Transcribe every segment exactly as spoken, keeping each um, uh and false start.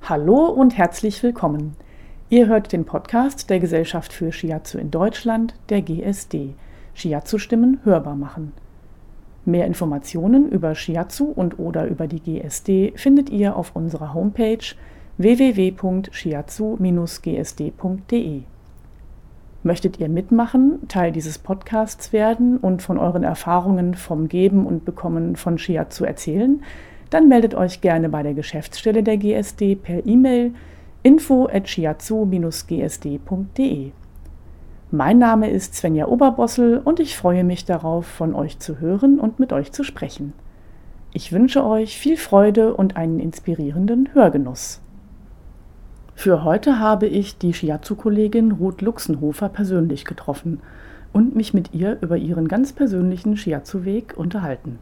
Hallo und herzlich willkommen. Ihr hört den Podcast der Gesellschaft für Shiatsu in Deutschland, der G S D. Shiatsu-Stimmen hörbar machen. Mehr Informationen über Shiatsu und oder über die G S D findet ihr auf unserer Homepage w w w punkt shiatsu Bindestrich g s d punkt d e. Möchtet ihr mitmachen, Teil dieses Podcasts werden und von euren Erfahrungen vom Geben und Bekommen von Shiatsu erzählen? Dann meldet euch gerne bei der Geschäftsstelle der G S D per E-Mail info at shiatsu Bindestrich g s d punkt d e. Mein Name ist Svenja Oberbossel und ich freue mich darauf, von euch zu hören und mit euch zu sprechen. Ich wünsche euch viel Freude und einen inspirierenden Hörgenuss. Für heute habe ich die Shiatsu-Kollegin Ruth Luxenhofer persönlich getroffen und mich mit ihr über ihren ganz persönlichen Shiatsu-Weg unterhalten.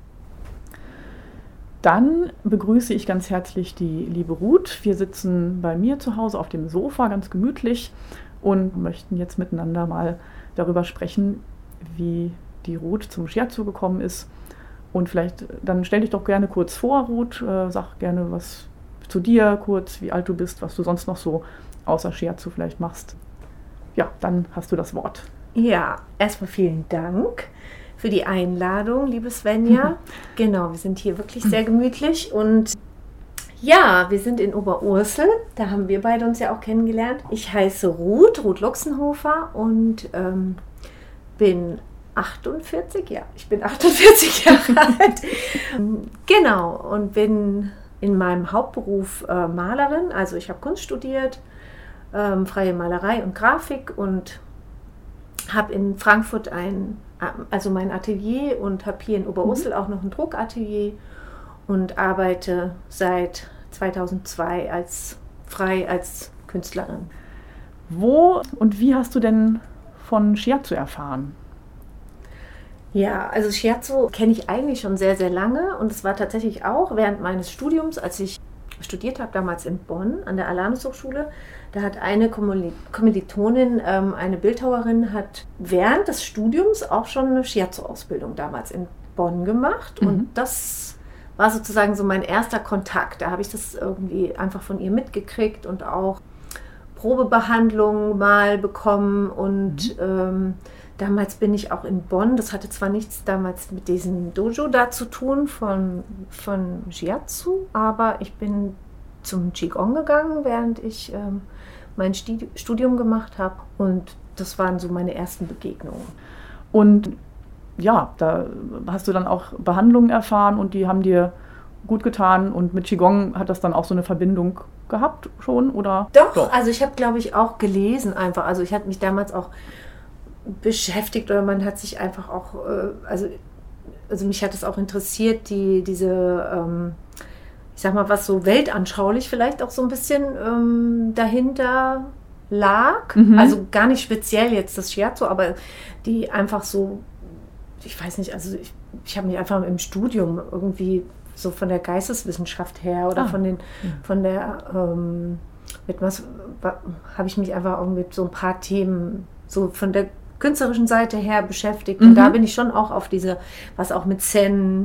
Dann begrüße ich ganz herzlich die liebe Ruth. Wir sitzen bei mir zu Hause auf dem Sofa, ganz gemütlich, und möchten jetzt miteinander mal darüber sprechen, wie die Ruth zum Shiatsu gekommen ist. Und vielleicht, dann stell dich doch gerne kurz vor, Ruth, äh, sag gerne was zu dir kurz, wie alt du bist, was du sonst noch so außer Shiatsu vielleicht machst. Ja, dann hast du das Wort. Ja, erstmal vielen Dank für die Einladung, liebe Svenja. Genau, wir sind hier wirklich sehr gemütlich und ja, wir sind in Oberursel, da haben wir beide uns ja auch kennengelernt. Ich heiße Ruth, Ruth Luxenhofer und ähm, bin achtundvierzig, ja, ich bin achtundvierzig Jahre alt. Genau, und bin in meinem Hauptberuf äh, Malerin, also ich habe Kunst studiert, ähm, freie Malerei und Grafik und habe in Frankfurt ein also mein Atelier und habe hier in Oberursel mhm. auch noch ein Druckatelier und arbeite seit zweitausendzwei als frei als Künstlerin. Wo und wie hast du denn von Shiatsu erfahren? Ja, also Shiatsu kenne ich eigentlich schon sehr, sehr lange und es war tatsächlich auch während meines Studiums, als ich studiert habe, damals in Bonn an der Alanus-Hochschule. Da hat eine Kommilitonin, ähm, eine Bildhauerin, hat während des Studiums auch schon eine Shiatsu-Ausbildung damals in Bonn gemacht. Mhm. Und das war sozusagen so mein erster Kontakt. Da habe ich das irgendwie einfach von ihr mitgekriegt und auch Probebehandlungen mal bekommen. Und mhm. ähm, damals bin ich auch in Bonn. Das hatte zwar nichts damals mit diesem Dojo da zu tun von, von Shiatsu, aber ich bin zum Qigong gegangen, während ich ähm, mein Studium gemacht habe. Und das waren so meine ersten Begegnungen. Und ja, da hast du dann auch Behandlungen erfahren und die haben dir gut getan. Und mit Qigong hat das dann auch so eine Verbindung gehabt schon, oder? Doch, Doch. Also ich habe, glaube ich, auch gelesen einfach. Also ich hatte mich damals auch beschäftigt oder man hat sich einfach auch, äh, also, also mich hat es auch interessiert, die, diese, ähm, ich sag mal, was so weltanschaulich vielleicht auch so ein bisschen ähm, dahinter lag. Mhm. Also gar nicht speziell jetzt das Shiatsu, aber die einfach so, ich weiß nicht, also ich, ich habe mich einfach im Studium irgendwie so von der Geisteswissenschaft her oder ah. von den, von der, ähm, mit was, habe ich mich einfach auch mit so ein paar Themen, so von der künstlerischen Seite her beschäftigt. Und mhm. da bin ich schon auch auf diese, was auch mit Zen,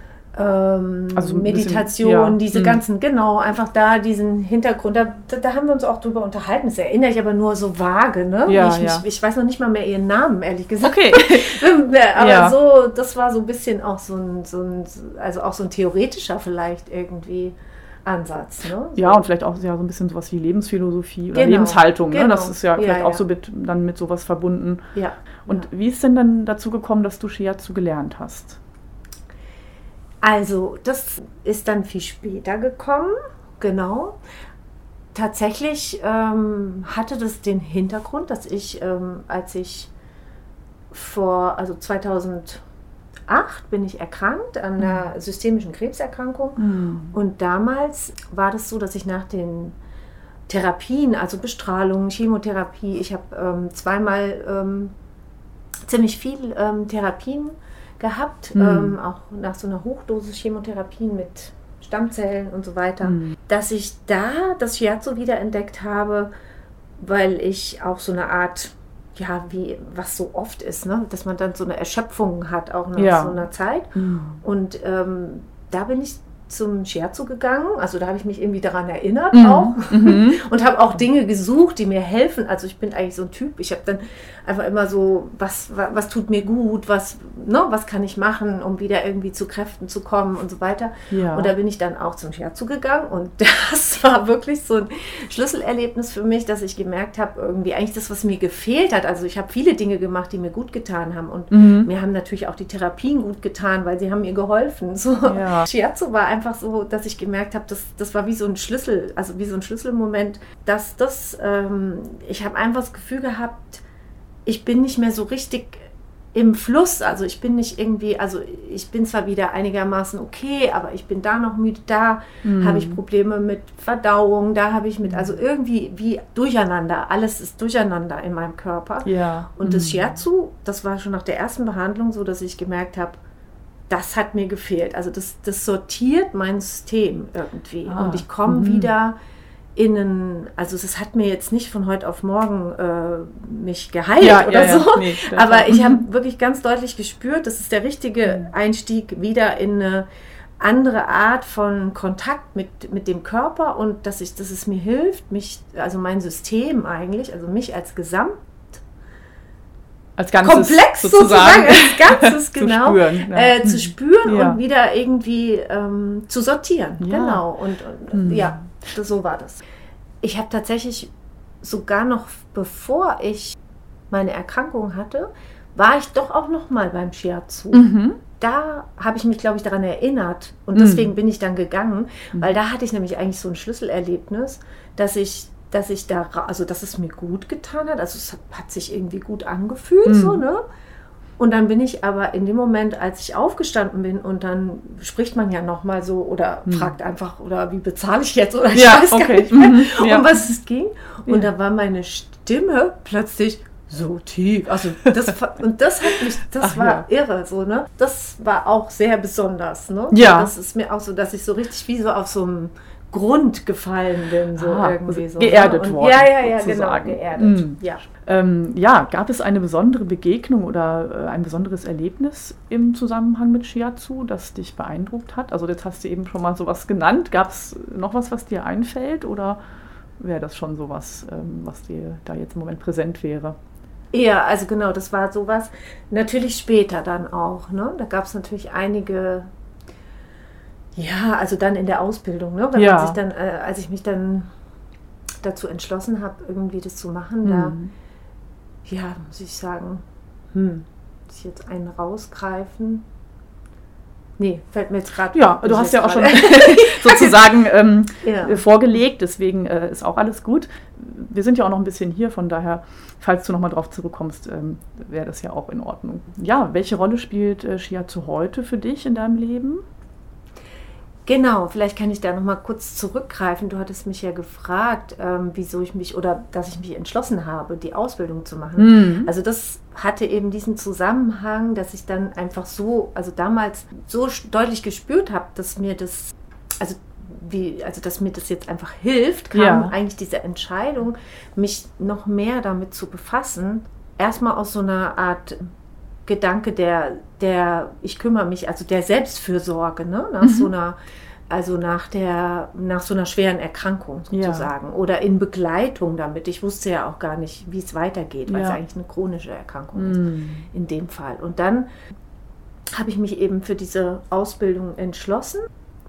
ähm, also Meditation, bisschen, ja. diese mhm. ganzen, genau, einfach da diesen Hintergrund, da, da haben wir uns auch drüber unterhalten. Das erinnere ich aber nur so vage, ne? Ja, ich, ja. ich, ich weiß noch nicht mal mehr ihren Namen, ehrlich gesagt. Okay. aber ja. so, das war so ein bisschen auch so ein, so ein, also auch so ein theoretischer vielleicht irgendwie Ansatz. Ne? So. Ja, und vielleicht auch ja, so ein bisschen sowas wie Lebensphilosophie oder genau, Lebenshaltung. Genau. Ne? Das ist ja vielleicht ja, auch ja. so mit, dann mit sowas verbunden. Ja. Und ja. wie ist denn dann dazu gekommen, dass du Shiatsu gelernt hast? Also, das ist dann viel später gekommen, genau. Tatsächlich ähm, hatte das den Hintergrund, dass ich, ähm, als ich vor, also zweitausendacht bin ich erkrankt an einer mhm. systemischen Krebserkrankung. Mhm. Und damals war das so, dass ich nach den Therapien, also Bestrahlung, Chemotherapie, ich habe ähm, zweimal ähm, ziemlich viel ähm, Therapien gehabt, mhm. ähm, auch nach so einer Hochdosis Chemotherapien mit Stammzellen und so weiter, mhm. dass ich da das Shiatsu wiederentdeckt habe, weil ich auch so eine Art, ja, wie was so oft ist, ne? Dass man dann so eine Erschöpfung hat, auch nach ja. so einer Zeit. Mhm. Und ähm, da bin ich zum Shiatsu gegangen, also da habe ich mich irgendwie daran erinnert Mhm. auch Mhm. und habe auch Dinge gesucht, die mir helfen. Also ich bin eigentlich so ein Typ, ich habe dann einfach immer so, was, was, was tut mir gut, was, ne, was kann ich machen, um wieder irgendwie zu Kräften zu kommen und so weiter. Ja. Und da bin ich dann auch zum Shiatsu gegangen und das war wirklich so ein Schlüsselerlebnis für mich, dass ich gemerkt habe, irgendwie eigentlich das, was mir gefehlt hat. Also ich habe viele Dinge gemacht, die mir gut getan haben und Mhm. mir haben natürlich auch die Therapien gut getan, weil sie haben mir geholfen. So. Ja. Shiatsu war einfach so, dass ich gemerkt habe, das, das war wie so ein Schlüssel, also wie so ein Schlüsselmoment, dass das, ähm, ich habe einfach das Gefühl gehabt, ich bin nicht mehr so richtig im Fluss, also ich bin nicht irgendwie, also ich bin zwar wieder einigermaßen okay, aber ich bin da noch müde, da Mhm. habe ich Probleme mit Verdauung, da habe ich mit, also irgendwie wie durcheinander, alles ist durcheinander in meinem Körper. Ja. Und das Mhm. Shiatsu, das war schon nach der ersten Behandlung so, dass ich gemerkt habe, das hat mir gefehlt. Also das, das sortiert mein System irgendwie. Ah, und ich komme mhm. wieder in einen, also das hat mir jetzt nicht von heute auf morgen äh, mich geheilt Ja, oder ja, ja. so. Nee, stimmt. Aber ich Mhm. habe wirklich ganz deutlich gespürt, das ist der richtige Einstieg wieder in eine andere Art von Kontakt mit, mit dem Körper und dass, ich, dass es mir hilft, mich, also mein System eigentlich, also mich als Gesamt Als Ganzes Komplex sozusagen, als Ganzes, zu genau, spüren. Ja. äh, zu spüren Ja. und wieder irgendwie ähm, zu sortieren. Ja. Genau. Und, und Mhm. ja, das, so war das. Ich habe tatsächlich sogar noch, bevor ich meine Erkrankung hatte, war ich doch auch noch mal beim Shiatsu. Mhm. Da habe ich mich, glaube ich, daran erinnert und Mhm. deswegen bin ich dann gegangen, Mhm. weil da hatte ich nämlich eigentlich so ein Schlüsselerlebnis, dass ich dass ich da, ra- also dass es mir gut getan hat, also es hat, hat sich irgendwie gut angefühlt, Mhm. so, ne? Und dann bin ich aber in dem Moment, als ich aufgestanden bin und dann spricht man ja nochmal so oder Mhm. fragt einfach, oder wie bezahle ich jetzt, oder ich Ja, weiß gar okay. nicht mehr, Mhm. Ja. um was es ging. Und Ja. da war meine Stimme plötzlich so tief. Also das, und das hat mich, das Ach, war irre, so, ne? Das war auch sehr besonders, ne? Ja. Das ist mir auch so, dass ich so richtig wie so auf so einem Grund gefallen bin, so Ah, irgendwie so. geerdet ne? Und, worden, Ja, ja, ja, sozusagen. genau, geerdet. Mhm. Ja. Ähm, ja, gab es eine besondere Begegnung oder äh, ein besonderes Erlebnis im Zusammenhang mit Shiatsu, das dich beeindruckt hat? Also jetzt hast du eben schon mal sowas genannt. Gab es noch was, was dir einfällt oder wäre das schon sowas, ähm, was dir da jetzt im Moment präsent wäre? Ja, also genau, das war sowas. Natürlich später dann auch, ne? Da gab es natürlich einige, ja, also dann in der Ausbildung, ne? Wenn Ja. man sich dann, äh, als ich mich dann dazu entschlossen habe, irgendwie das zu machen, da, Mhm. ja, muss ich sagen, hm, muss ich jetzt einen rausgreifen? Nee, fällt mir jetzt gerade. Ja, du hast ja auch schon gerade- sozusagen ähm, Ja. äh, vorgelegt, deswegen äh, ist auch alles gut. Wir sind ja auch noch ein bisschen hier, von daher, falls du nochmal drauf zurückkommst, ähm, wäre das ja auch in Ordnung. Ja, welche Rolle spielt äh, Shiatsu heute für dich in deinem Leben? Genau, vielleicht kann ich da noch mal kurz zurückgreifen. Du hattest mich ja gefragt, ähm, wieso ich mich oder dass ich mich entschlossen habe, die Ausbildung zu machen. Mhm. Also das hatte eben diesen Zusammenhang, dass ich dann einfach so, also damals so sch- deutlich gespürt habe, dass mir das, also wie, also dass mir das jetzt einfach hilft, kam Ja. eigentlich diese Entscheidung, mich noch mehr damit zu befassen. Erstmal aus so einer Art Gedanke der, der, ich kümmere mich, also der Selbstfürsorge, ne? Nach Mhm. so einer, also nach der, nach so einer schweren Erkrankung Ja. sozusagen. Oder in Begleitung damit. Ich wusste ja auch gar nicht, wie es weitergeht, weil Ja. es eigentlich eine chronische Erkrankung ist Mhm. in dem Fall. Und dann habe ich mich eben für diese Ausbildung entschlossen.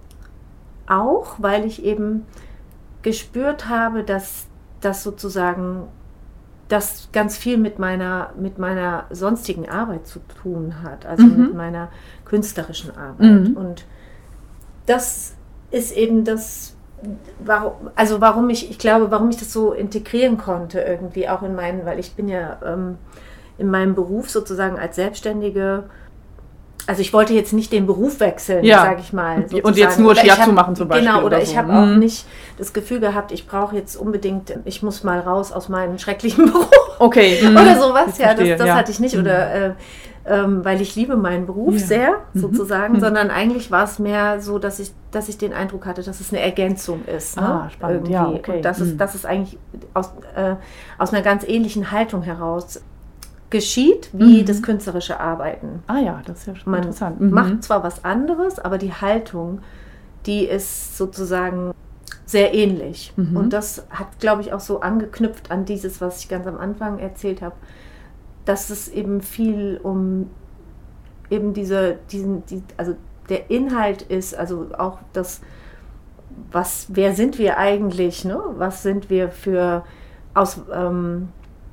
Auch weil ich eben gespürt habe, dass das sozusagen das ganz viel mit meiner, mit meiner sonstigen Arbeit zu tun hat, also Mhm. mit meiner künstlerischen Arbeit. Mhm. Und das ist eben das, warum, also warum ich, ich glaube, warum ich das so integrieren konnte irgendwie auch in meinen, weil ich bin ja ähm, in meinem Beruf sozusagen als Selbstständige. Also ich wollte jetzt nicht den Beruf wechseln, Ja. sage ich mal. Und jetzt sozusagen. nur Oder ich Shiatsu hab- machen zum Beispiel Genau, oder, oder ich so. habe auch Mhm. nicht das Gefühl gehabt, ich brauche jetzt unbedingt, ich muss mal raus aus meinem schrecklichen Beruf Okay. mhm. oder sowas. Ich Ja, das, verstehe, das ja. hatte ich nicht. Mhm. Oder äh, ähm, weil ich liebe meinen Beruf Ja. sehr, Mhm. sozusagen, Mhm. sondern eigentlich war es mehr so, dass ich, dass ich den Eindruck hatte, dass es eine Ergänzung ist. Ne? Ah, spannend. Ja, okay. Und das Mhm. ist, das ist eigentlich aus, äh, aus einer ganz ähnlichen Haltung heraus geschieht, wie Mhm. das künstlerische Arbeiten. Ah ja, das ist ja schon Man interessant. Mhm. macht zwar was anderes, aber die Haltung die ist sozusagen sehr ähnlich. Mhm. Und das hat, glaube ich, auch so angeknüpft an dieses, was ich ganz am Anfang erzählt habe, dass es eben viel um eben diese, diesen, die, also der Inhalt ist, also auch das, was, wer sind wir eigentlich, ne? Was sind wir für, aus, ähm,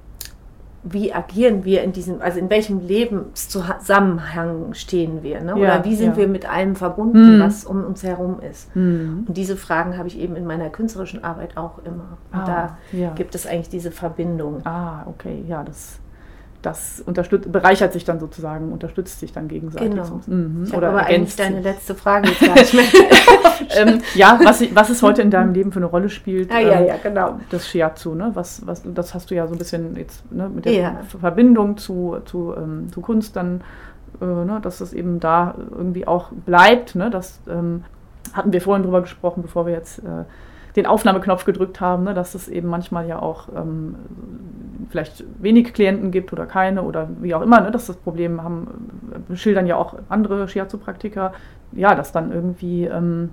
wie agieren wir in diesem, also in welchem Lebenszusammenhang stehen wir, ne? Oder ja, wie sind ja. wir mit allem verbunden, hm. was um uns herum ist. Hm. Und diese Fragen habe ich eben in meiner künstlerischen Arbeit auch immer. Und ah, da ja. gibt es eigentlich diese Verbindung. Ah, okay, ja, das... Das unterstützt, bereichert sich dann sozusagen, unterstützt sich dann gegenseitig. Genau. Mhm. Ich habe aber eigentlich deine letzte Frage jetzt gar nicht mehr. ähm, ja, was, was es heute in deinem Leben für eine Rolle spielt. Ah, ja, ja, genau. Das Shiatsu, ne? Was, was, das hast du ja so ein bisschen jetzt ne, mit der ja. Verbindung zu, zu, ähm, zu Kunst dann, äh, ne, dass es eben da irgendwie auch bleibt. Ne? Das ähm, hatten wir vorhin drüber gesprochen, bevor wir jetzt äh, den Aufnahmeknopf gedrückt haben, ne, dass es eben manchmal ja auch ähm, vielleicht wenig Klienten gibt oder keine oder wie auch immer, ne, dass das Problem haben, schildern ja auch andere Shiatsu-Praktiker, ja, dass dann irgendwie ähm,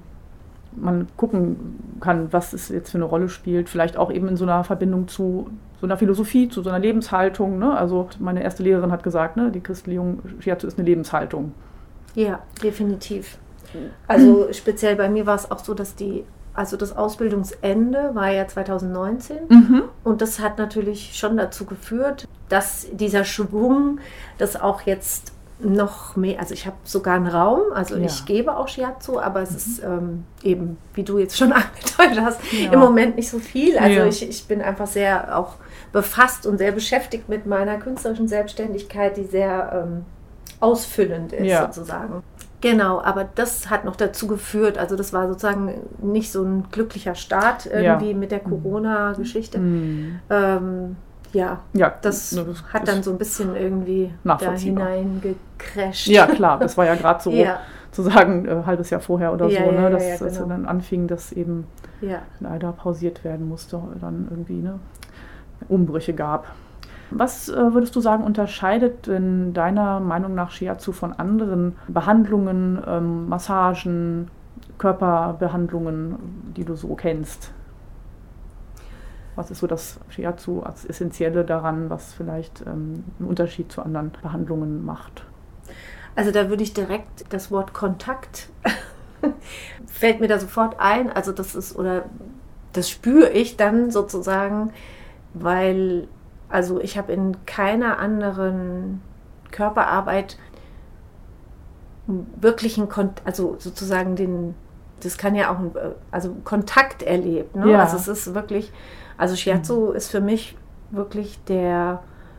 man gucken kann, was es jetzt für eine Rolle spielt, vielleicht auch eben in so einer Verbindung zu so einer Philosophie, zu so einer Lebenshaltung, ne? Also meine erste Lehrerin hat gesagt, ne, die Christlichung Shiatsu ist eine Lebenshaltung. Ja, definitiv. Also speziell bei mir war es auch so, dass die Also das Ausbildungsende war ja zwanzig neunzehn mhm. und das hat natürlich schon dazu geführt, dass dieser Schwung, das auch jetzt noch mehr, also ich habe sogar einen Raum, also ja. ich gebe auch Shiatsu, aber es mhm. ist ähm, eben, wie du jetzt schon angedeutet hast, ja. im Moment nicht so viel. Also ja. ich, ich bin einfach sehr auch befasst und sehr beschäftigt mit meiner künstlerischen Selbstständigkeit, die sehr ähm, ausfüllend ist ja. sozusagen. Genau, aber das hat noch dazu geführt, also das war sozusagen nicht so ein glücklicher Start irgendwie ja. mit der Corona-Geschichte. Mhm. Ähm, ja, ja, das, das hat dann so ein bisschen irgendwie da hineingecrasht. Ja, klar, das war ja gerade so, ja. zu sagen, ein äh, halbes Jahr vorher oder ja, so, ne, ja, dass, ja, genau. dass dann anfing, dass eben ja. leider pausiert werden musste, dann irgendwie ne, Umbrüche gab. Was äh, würdest du sagen, unterscheidet in deiner Meinung nach Shiatsu von anderen Behandlungen, ähm, Massagen, Körperbehandlungen, die du so kennst? Was ist so das Shiatsu als Essentielle daran, was vielleicht ähm, einen Unterschied zu anderen Behandlungen macht? Also da würde ich direkt das Wort Kontakt, fällt mir da sofort ein. Also das ist, oder das spüre ich dann sozusagen, weil... Also ich habe in keiner anderen Körperarbeit wirklichen Kontakt, also sozusagen den, das kann ja auch, ein, also Kontakt erlebt. Ne? Ja. Also es ist wirklich, also Shiatsu mhm. ist für mich wirklich der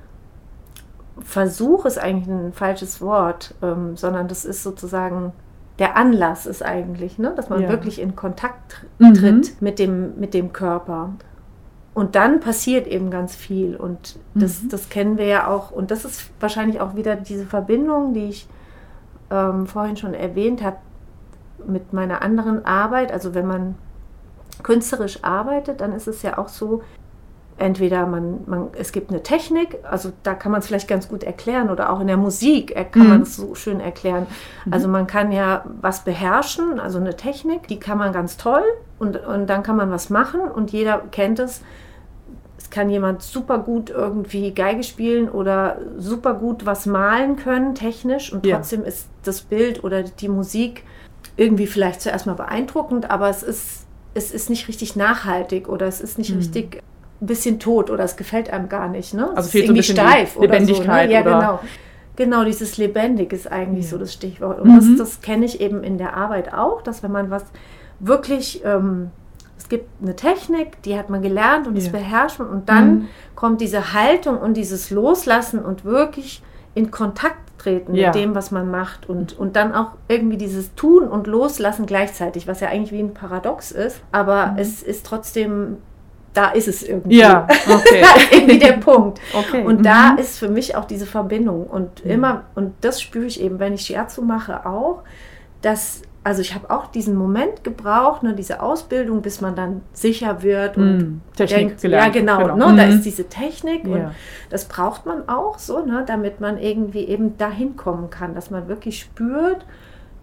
Versuch, ist eigentlich ein falsches Wort, ähm, sondern das ist sozusagen, der Anlass ist eigentlich, ne? Dass man ja. wirklich in Kontakt tritt mhm. mit dem, mit dem Körper. Und dann passiert eben ganz viel und das, mhm. das kennen wir ja auch. Und das ist wahrscheinlich auch wieder diese Verbindung, die ich ähm, vorhin schon erwähnt habe, mit meiner anderen Arbeit. Also wenn man künstlerisch arbeitet, dann ist es ja auch so, entweder man, man es gibt eine Technik, also da kann man es vielleicht ganz gut erklären, oder auch in der Musik kann mhm. man es so schön erklären. Mhm. Also man kann ja was beherrschen, also eine Technik, die kann man ganz toll und, und dann kann man was machen und jeder kennt es. Es kann jemand super gut irgendwie Geige spielen oder super gut was malen können, technisch, und trotzdem ja. ist das Bild oder die Musik irgendwie vielleicht zuerst mal beeindruckend, aber es ist, es ist nicht richtig nachhaltig oder es ist nicht mhm. richtig ein bisschen tot oder es gefällt einem gar nicht. Ne? Also fehlt so ein bisschen steif Lebendigkeit. Oder so, ne? Ja, oder genau. Genau, dieses Lebendig ist eigentlich ja. so das Stichwort. Und mhm. das, das kenne ich eben in der Arbeit auch, dass wenn man was wirklich... Ähm, es gibt eine Technik, die hat man gelernt und ja. das beherrscht man und dann mhm. kommt diese Haltung und dieses Loslassen und wirklich in Kontakt treten ja. mit dem, was man macht und, und dann auch irgendwie dieses Tun und Loslassen gleichzeitig, was ja eigentlich wie ein Paradox ist, aber mhm. es ist trotzdem, da ist es irgendwie. Ja, okay. Da ist irgendwie der Punkt. Okay. Und mhm. da ist für mich auch diese Verbindung und mhm. immer, und das spüre ich eben, wenn ich Shiatsu mache auch, dass also ich habe auch diesen Moment gebraucht, ne, diese Ausbildung, bis man dann sicher wird und mm, Technik denkt, gelernt. ja genau, genau. Ne, mm. da ist diese Technik ja. und das braucht man auch so, ne, damit man irgendwie eben dahin kommen kann, dass man wirklich spürt,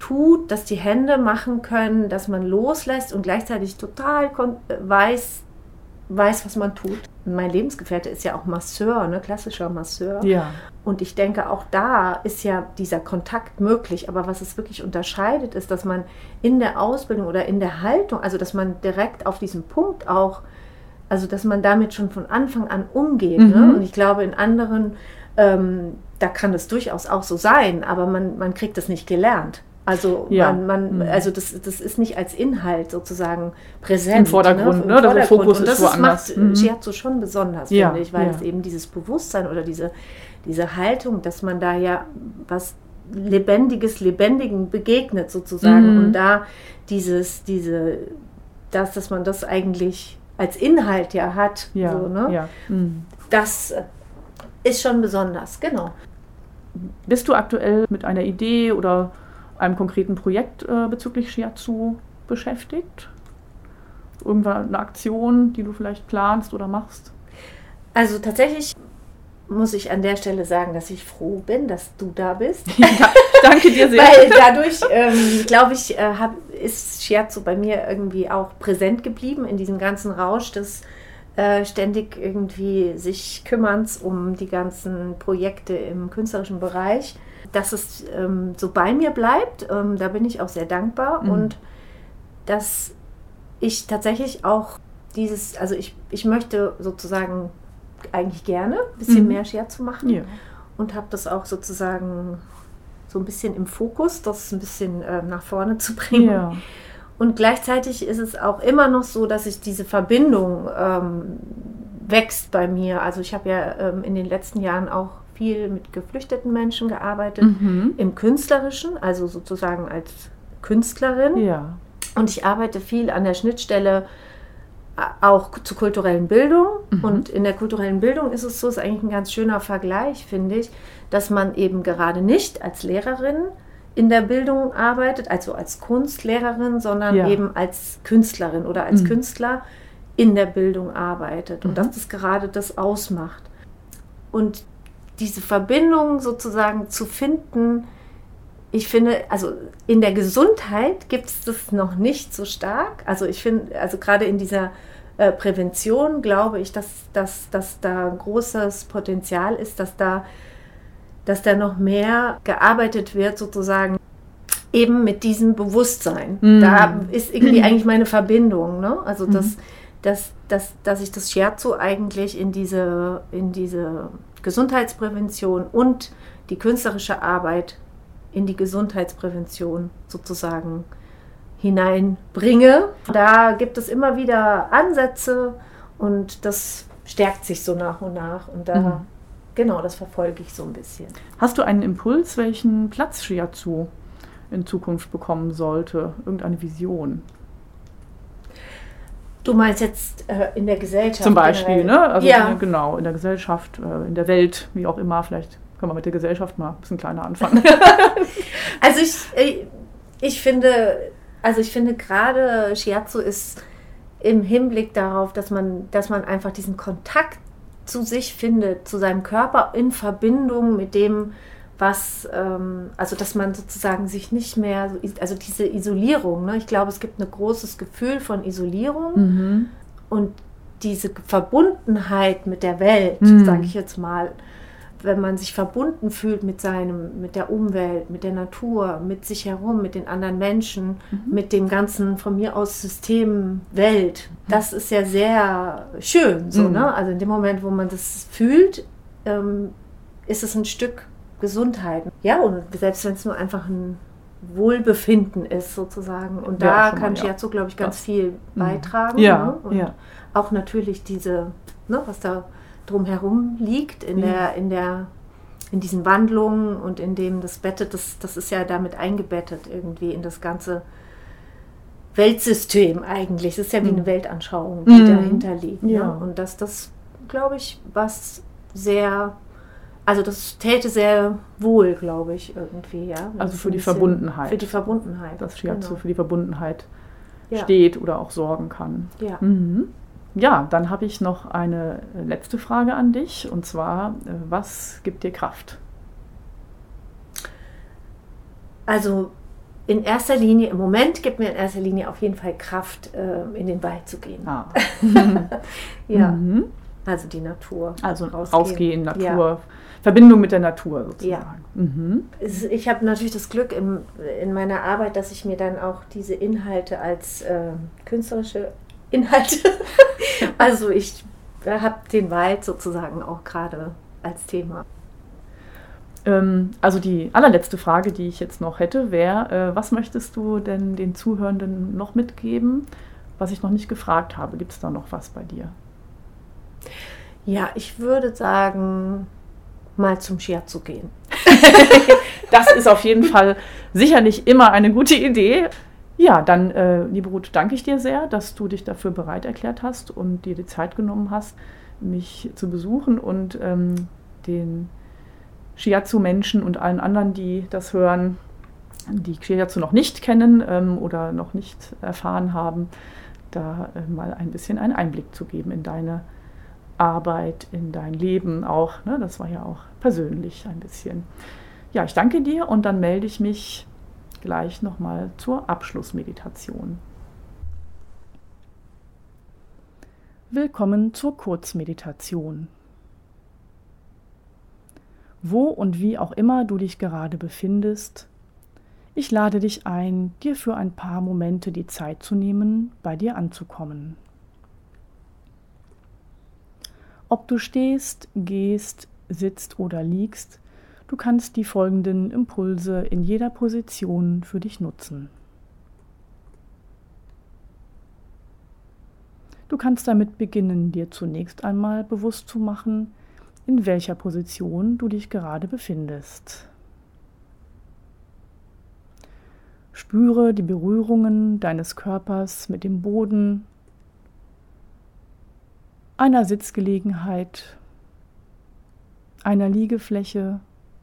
tut, dass die Hände machen können, dass man loslässt und gleichzeitig total kon- weiß, weiß, was man tut. Mein Lebensgefährte ist ja auch Masseur, ne, klassischer Masseur. Ja. Und ich denke, auch da ist ja dieser Kontakt möglich. Aber was es wirklich unterscheidet, ist, dass man in der Ausbildung oder in der Haltung, also dass man direkt auf diesen Punkt auch, also dass man damit schon von Anfang an umgeht. Mhm. Ne? Und ich glaube, in anderen, ähm, da kann das durchaus auch so sein, aber man, man kriegt das nicht gelernt. Also, ja. man, man, Mhm. also das, das ist nicht als Inhalt sozusagen präsent. Im Vordergrund, ne? ne? Der Fokus Und das ist woanders. macht Mhm. Shiatsu schon besonders, Ja, finde ich, weil ja. es eben dieses Bewusstsein oder diese, diese Haltung, dass man da ja was Lebendiges, Lebendigen begegnet sozusagen. Mhm. Und da dieses, diese, das, dass man das eigentlich als Inhalt ja hat, Ja, so, ne? ja. Mhm. Das ist schon besonders, genau. Bist du aktuell mit einer Idee oder einem konkreten Projekt äh, bezüglich Shiatsu beschäftigt? Irgendwann eine Aktion, die du vielleicht planst oder machst? Also tatsächlich muss ich an der Stelle sagen, dass ich froh bin, dass du da bist. Ja, danke dir sehr. Weil dadurch, ähm, glaube ich, äh, hab, ist Shiatsu bei mir irgendwie auch präsent geblieben in diesem ganzen Rausch des äh, ständig irgendwie sich Kümmerns um die ganzen Projekte im künstlerischen Bereich. Dass es ähm, so bei mir bleibt, ähm, da bin ich auch sehr dankbar. Mhm. Und dass ich tatsächlich auch dieses, also ich, ich möchte sozusagen eigentlich gerne ein bisschen Mhm. mehr Shiatsu machen. Ja. Und habe das auch sozusagen so ein bisschen im Fokus, das ein bisschen äh, nach vorne zu bringen. Ja. Und gleichzeitig ist es auch immer noch so, dass ich diese Verbindung ähm, wächst bei mir. Also ich habe ja ähm, in den letzten Jahren auch viel mit geflüchteten Menschen gearbeitet, Mhm. im Künstlerischen, also sozusagen als Künstlerin. Ja. Und ich arbeite viel an der Schnittstelle auch zur kulturellen Bildung. Mhm. Und in der kulturellen Bildung ist es so, ist eigentlich ein ganz schöner Vergleich, finde ich, dass man eben gerade nicht als Lehrerin in der Bildung arbeitet, also als Kunstlehrerin, sondern Ja. eben als Künstlerin oder als Mhm. Künstler in der Bildung arbeitet. Und Mhm. dass das gerade das ausmacht. Und diese Verbindung sozusagen zu finden, ich finde, also in der Gesundheit gibt es das noch nicht so stark. Also ich finde, also gerade in dieser äh, Prävention glaube ich, dass, dass, dass da ein großes Potenzial ist, dass da, dass da noch mehr gearbeitet wird, sozusagen eben mit diesem Bewusstsein. Mhm. Da ist irgendwie eigentlich meine Verbindung, ne? Also dass, Mhm. dass, dass, dass ich das Shiatsu eigentlich in diese, in diese Gesundheitsprävention und die künstlerische Arbeit in die Gesundheitsprävention sozusagen hineinbringe. Da gibt es immer wieder Ansätze und das stärkt sich so nach und nach. Und da, Mhm. genau, das verfolge ich so ein bisschen. Hast du einen Impuls, welchen Platz Shiatsu in Zukunft bekommen sollte? Irgendeine Vision? Du meinst jetzt äh, in der Gesellschaft? Zum Beispiel, generell? ne? Also ja. in, genau, in der Gesellschaft, äh, in der Welt, wie auch immer. Vielleicht können wir mit der Gesellschaft mal ein bisschen kleiner anfangen. Also ich, ich, ich finde, also ich finde gerade Shiatsu ist im Hinblick darauf, dass man, dass man einfach diesen Kontakt zu sich findet, zu seinem Körper in Verbindung mit dem, was, ähm, also dass man sozusagen sich nicht mehr, so, also diese Isolierung, ne? Ich glaube, es gibt ein großes Gefühl von Isolierung Mhm. und diese Verbundenheit mit der Welt, Mhm. sage ich jetzt mal, wenn man sich verbunden fühlt mit seinem, mit der Umwelt, mit der Natur, mit sich herum, mit den anderen Menschen, Mhm. mit dem ganzen von mir aus System Welt, das ist ja sehr schön, so, Mhm. ne? Also in dem Moment, wo man das fühlt, ähm, ist es ein Stück Gesundheit. Ja, und selbst wenn es nur einfach ein Wohlbefinden ist, sozusagen. Und Ja, da schon mal, kann ja. Shiatsu, glaube ich, ganz Das- viel Mhm. beitragen. Ja, ne? Und ja. auch natürlich diese, ne, was da drumherum liegt, in Ja. der, in der, in diesen Wandlungen und in dem das bettet, das, das ist ja damit eingebettet irgendwie in das ganze Weltsystem eigentlich. Es ist ja wie Mhm. eine Weltanschauung, die Mhm. dahinter liegt. Ja. Ne? Und dass das, glaube ich, was sehr, also das täte sehr wohl, glaube ich, irgendwie, ja. Wenn Also es für ein die bisschen- Verbundenheit. Für die Verbundenheit. Dass Shiatsu genau. für die Verbundenheit Ja. steht oder auch sorgen kann. Ja. Mhm. Ja, dann habe ich noch eine letzte Frage an dich, und zwar, äh, was gibt dir Kraft? Also in erster Linie, im Moment gibt mir in erster Linie auf jeden Fall Kraft, äh, in den Wald zu gehen. Ah. Ja, Mhm. also die Natur. Also rausgehen. rausgehen, Natur, Ja. Verbindung mit der Natur sozusagen. Ja. Mhm. Es- Ich habe natürlich das Glück in, in meiner Arbeit, dass ich mir dann auch diese Inhalte als äh, künstlerische Inhalte, also ich habe den Wald sozusagen auch gerade als Thema. Ähm, also die allerletzte Frage, die ich jetzt noch hätte, wäre, äh, was möchtest du denn den Zuhörenden noch mitgeben, was ich noch nicht gefragt habe? Gibt es da noch was bei dir? Ja, ich würde sagen, mal zum Shiatsu gehen. Das ist auf jeden Fall sicherlich immer eine gute Idee. Ja, dann, äh, liebe Ruth, danke ich dir sehr, dass du dich dafür bereit erklärt hast und dir die Zeit genommen hast, mich zu besuchen und ähm, den Shiatsu-Menschen und allen anderen, die das hören, die Shiatsu noch nicht kennen ähm, oder noch nicht erfahren haben, da äh, mal ein bisschen einen Einblick zu geben in deine Arbeit, in dein Leben auch. Ne? Das war ja auch persönlich ein bisschen. Ja, ich danke dir und dann melde ich mich gleich nochmal zur Abschlussmeditation. Willkommen zur Kurzmeditation. Wo und wie auch immer du dich gerade befindest, ich lade dich ein, dir für ein paar Momente die Zeit zu nehmen, bei dir anzukommen. Ob du stehst, gehst, sitzt oder liegst, du kannst die folgenden Impulse in jeder Position für dich nutzen. Du kannst damit beginnen, dir zunächst einmal bewusst zu machen, in welcher Position du dich gerade befindest. Spüre die Berührungen deines Körpers mit dem Boden, einer Sitzgelegenheit, einer Liegefläche,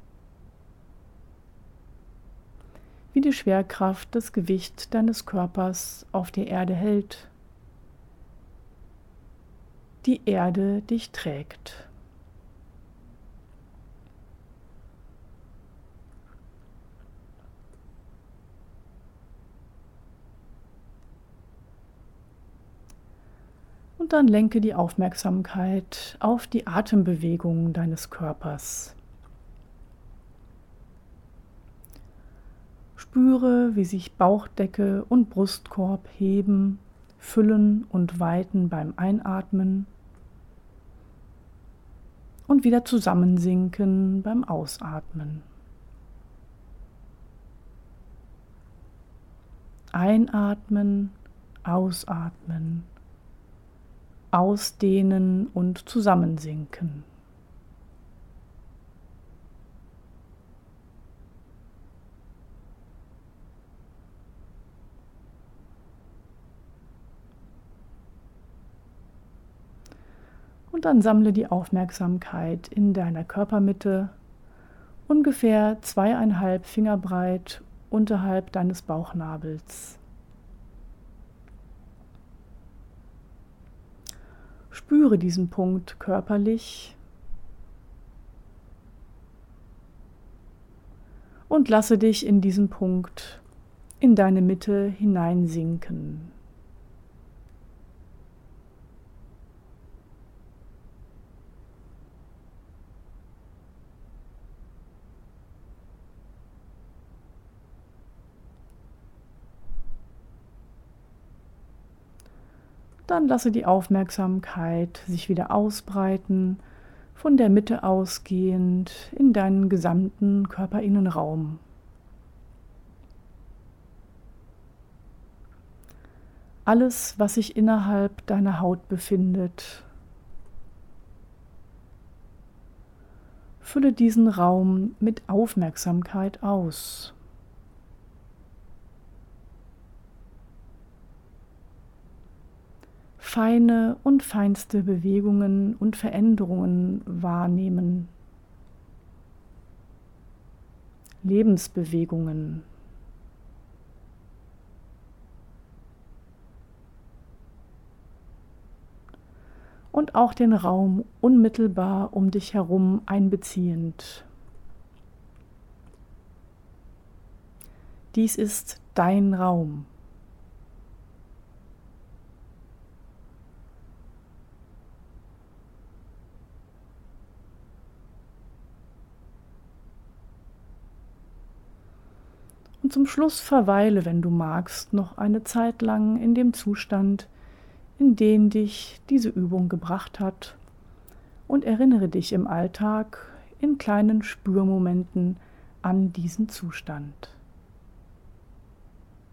wie die Schwerkraft das Gewicht deines Körpers auf der Erde hält, die Erde dich trägt. Und dann lenke die Aufmerksamkeit auf die Atembewegungen deines Körpers. Spüre, wie sich Bauchdecke und Brustkorb heben, füllen und weiten beim Einatmen und wieder zusammensinken beim Ausatmen. Einatmen, ausatmen. Ausdehnen und zusammensinken. Und dann sammle die Aufmerksamkeit in deiner Körpermitte, ungefähr zweieinhalb Finger breit unterhalb deines Bauchnabels. Spüre diesen Punkt körperlich und lasse dich in diesen Punkt in deine Mitte hineinsinken. Dann lasse die Aufmerksamkeit sich wieder ausbreiten, von der Mitte ausgehend in deinen gesamten Körperinnenraum. Alles, was sich innerhalb deiner Haut befindet, fülle diesen Raum mit Aufmerksamkeit aus. Feine und feinste Bewegungen und Veränderungen wahrnehmen. Lebensbewegungen. Und auch den Raum unmittelbar um dich herum einbeziehend. Dies ist dein Raum. Und zum Schluss verweile, wenn du magst, noch eine Zeit lang in dem Zustand, in den dich diese Übung gebracht hat, und erinnere dich im Alltag in kleinen Spürmomenten an diesen Zustand.